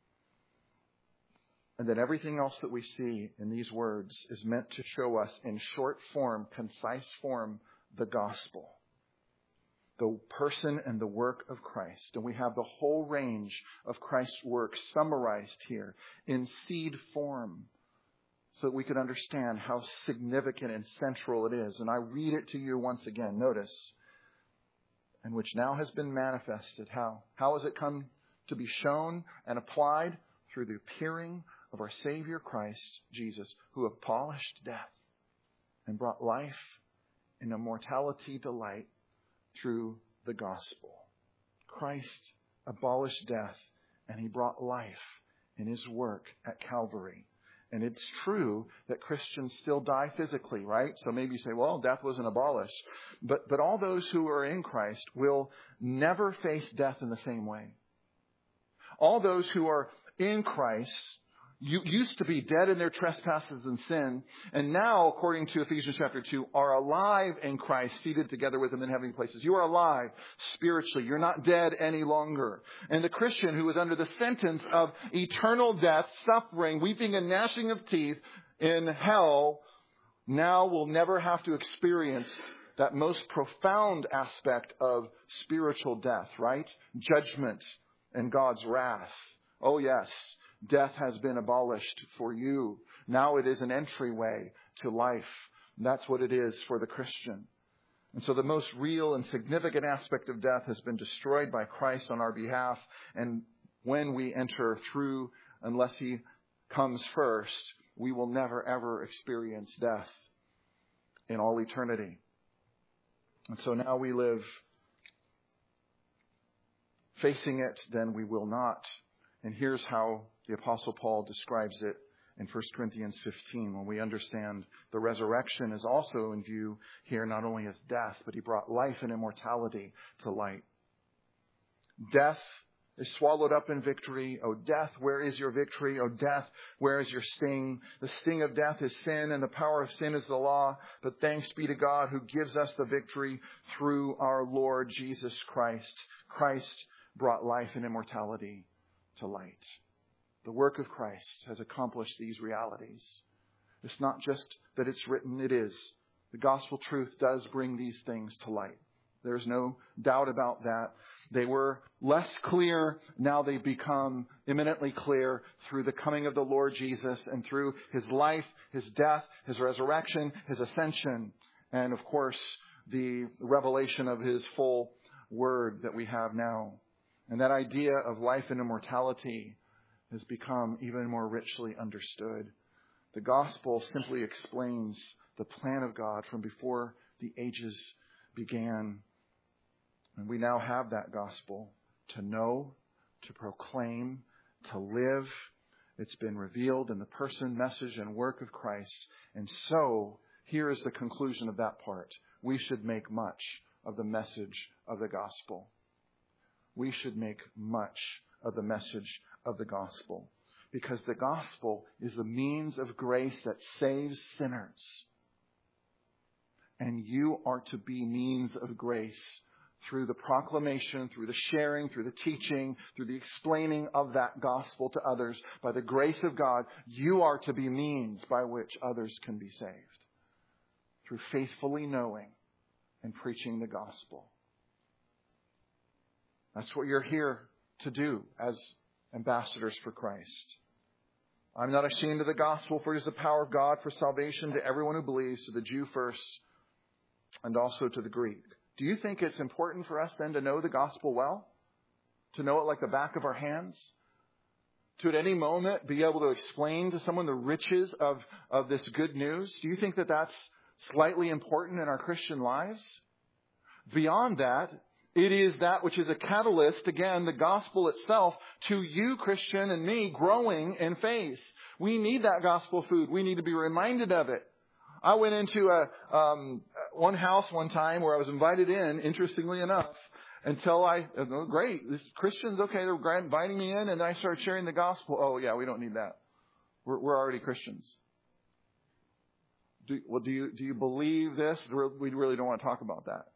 And that everything else that we see in these words is meant to show us in short form, concise form, the gospel, the person and the work of Christ. And we have the whole range of Christ's work summarized here in seed form so that we can understand how significant and central it is. And I read it to you once again. Notice, and which now has been manifested. How has it come to be shown and applied? Through the appearing of our Savior Christ Jesus, who abolished death and brought life and immortality to light through the gospel. Christ abolished death and he brought life in his work at Calvary. And it's true that Christians still die physically, right? So maybe you say, well, death wasn't abolished. But all those who are in Christ will never face death in the same way. All those who are in Christ used to be dead in their trespasses and sin, and now, according to Ephesians chapter 2, are alive in Christ, seated together with him in heavenly places. You are alive spiritually. You're not dead any longer. And the Christian who is under the sentence of eternal death, suffering, weeping and gnashing of teeth in hell, now will never have to experience that most profound aspect of spiritual death, right? Judgment and God's wrath. Oh yes, death has been abolished for you. Now it is an entryway to life. That's what it is for the Christian. And so the most real and significant aspect of death has been destroyed by Christ on our behalf. And when we enter through, unless he comes first, we will never ever experience death in all eternity. And so now we live facing it, then we will not. And here's how the Apostle Paul describes it in 1 Corinthians 15, when we understand the resurrection is also in view here, not only as death, but he brought life and immortality to light. Death is swallowed up in victory. O death, where is your victory? O death, where is your sting? The sting of death is sin, and the power of sin is the law. But thanks be to God who gives us the victory through our Lord Jesus Christ. Christ brought life and immortality to light. The work of Christ has accomplished these realities. It's not just that it's written, it is. The gospel truth does bring these things to light. There's no doubt about that. They were less clear. Now they become eminently clear through the coming of the Lord Jesus and through his life, his death, his resurrection, his ascension, and of course, the revelation of his full word that we have now. And that idea of life and immortality has become even more richly understood. The gospel simply explains the plan of God from before the ages began. And we now have that gospel to know, to proclaim, to live. It's been revealed in the person, message, and work of Christ. And so, here is the conclusion of that part. We should make much of the message of the gospel. We should make much of the message of the gospel, because the gospel is the means of grace that saves sinners And you are to be means of grace through the proclamation, through the sharing, through the teaching, through the explaining of that gospel to others. By the grace of God, you are to be means by which others can be saved. Through faithfully knowing and preaching the gospel. That's what you're here to do as ambassadors for Christ. I'm not ashamed of the gospel, for it is the power of God for salvation to everyone who believes, to the Jew first and also to the Greek. Do you think it's important for us then to know the gospel well? To know it like the back of our hands? To at any moment be able to explain to someone the riches of this good news? Do you think that that's slightly important in our Christian lives? Beyond that, it is that which is a catalyst, again, the gospel itself, to you, Christian, and me growing in faith. We need that gospel food. We need to be reminded of it. I went into one house one time where I was invited in, interestingly enough, until great, this Christians, okay, they're inviting me in, and then I started sharing the gospel. Oh, yeah, we don't need that. We're already Christians. Do you believe this? We really don't want to talk about that.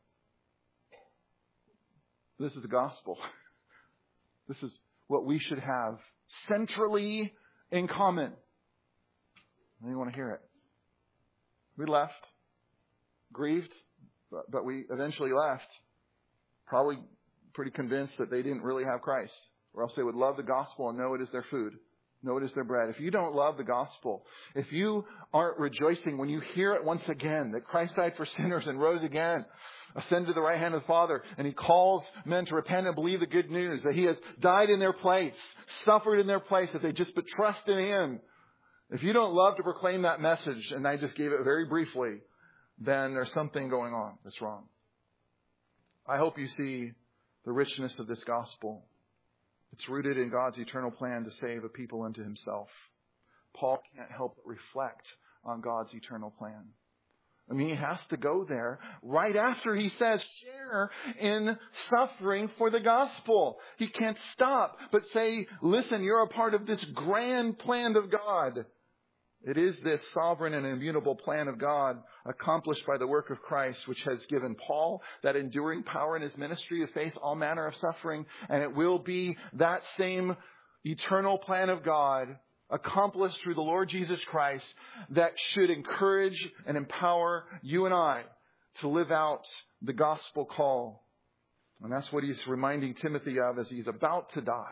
This is the gospel. This is what we should have centrally in common. And you want to hear it. We left, grieved, but we eventually left, probably pretty convinced that they didn't really have Christ, or else they would love the gospel and know it is their food, know it is their bread. If you don't love the gospel, if you aren't rejoicing when you hear it once again, that Christ died for sinners and rose again, ascended to the right hand of the Father, and He calls men to repent and believe the good news, that He has died in their place, suffered in their place, if they just but trust in Him. If you don't love to proclaim that message, and I just gave it very briefly, then there's something going on that's wrong. I hope you see the richness of this gospel. It's rooted in God's eternal plan to save a people unto Himself. Paul can't help but reflect on God's eternal plan. I mean, he has to go there right after he says, share in suffering for the gospel. He can't stop but say, listen, you're a part of this grand plan of God. It is this sovereign and immutable plan of God accomplished by the work of Christ, which has given Paul that enduring power in his ministry to face all manner of suffering. And it will be that same eternal plan of God accomplished through the Lord Jesus Christ that should encourage and empower you and I to live out the gospel call. And that's what he's reminding Timothy of as he's about to die.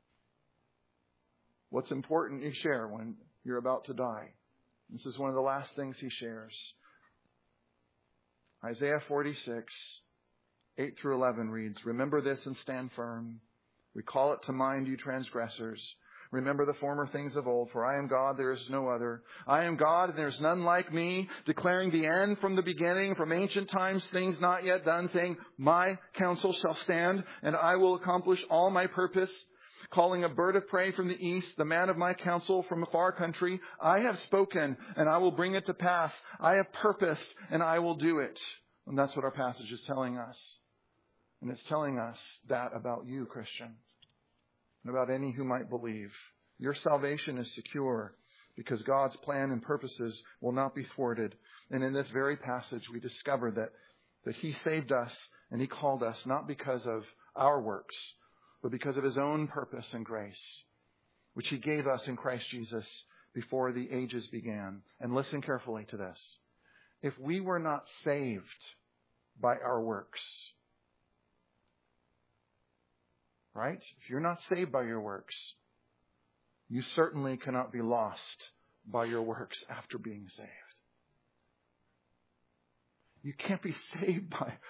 What's important you share when you're about to die. This is one of the last things he shares. Isaiah 46, 8 through 11 reads, remember this and stand firm. Recall it to mind, you transgressors. Remember the former things of old, for I am God, there is no other. I am God, and there is none like me, declaring the end from the beginning, from ancient times, things not yet done, saying, my counsel shall stand, and I will accomplish all my purpose. Calling a bird of prey from the east, the man of my counsel from a far country. I have spoken, and I will bring it to pass. I have purposed, and I will do it. And that's what our passage is telling us. And it's telling us that about you, Christian, and about any who might believe. Your salvation is secure because God's plan and purposes will not be thwarted. And in this very passage, we discover that He saved us and He called us not because of our works, but because of His own purpose and grace, which He gave us in Christ Jesus before the ages began. And listen carefully to this. If we were not saved by our works, right? If you're not saved by your works, you certainly cannot be lost by your works after being saved. You can't be saved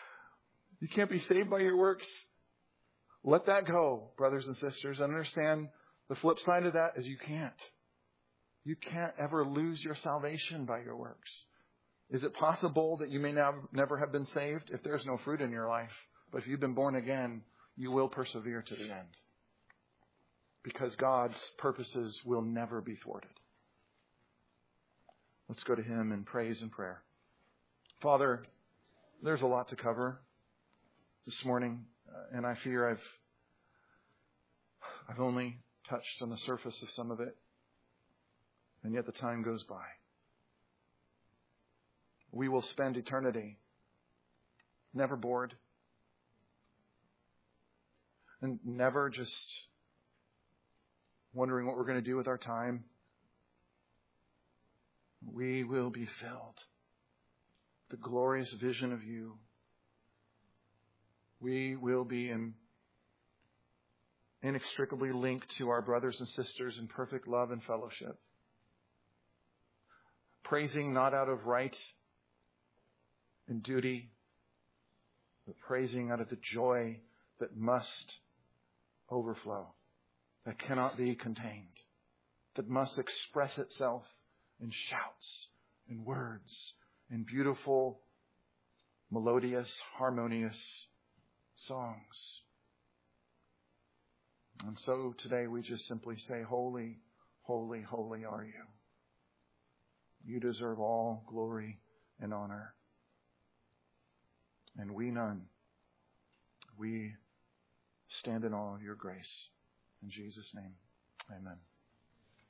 by your works. Let that go, brothers and sisters. Understand the flip side of that is you can't. You can't ever lose your salvation by your works. Is it possible that you may never have been saved if there's no fruit in your life? But if you've been born again, you will persevere to the end. Because God's purposes will never be thwarted. Let's go to Him in praise and prayer. Father, there's a lot to cover this morning. And I fear I've only touched on the surface of some of it. And yet the time goes by. we will spend eternity never bored and never just wondering what we're going to do with our time. We will be filled with the glorious vision of you. We will be inextricably linked to our brothers and sisters in perfect love and fellowship. Praising not out of right and duty, but praising out of the joy that must overflow, that cannot be contained, that must express itself in shouts, in words, in beautiful, melodious, harmonious songs. And so today we just simply say, holy, holy, holy are you. You deserve all glory and honor. And we none. We stand in awe of your grace. In Jesus' name, amen.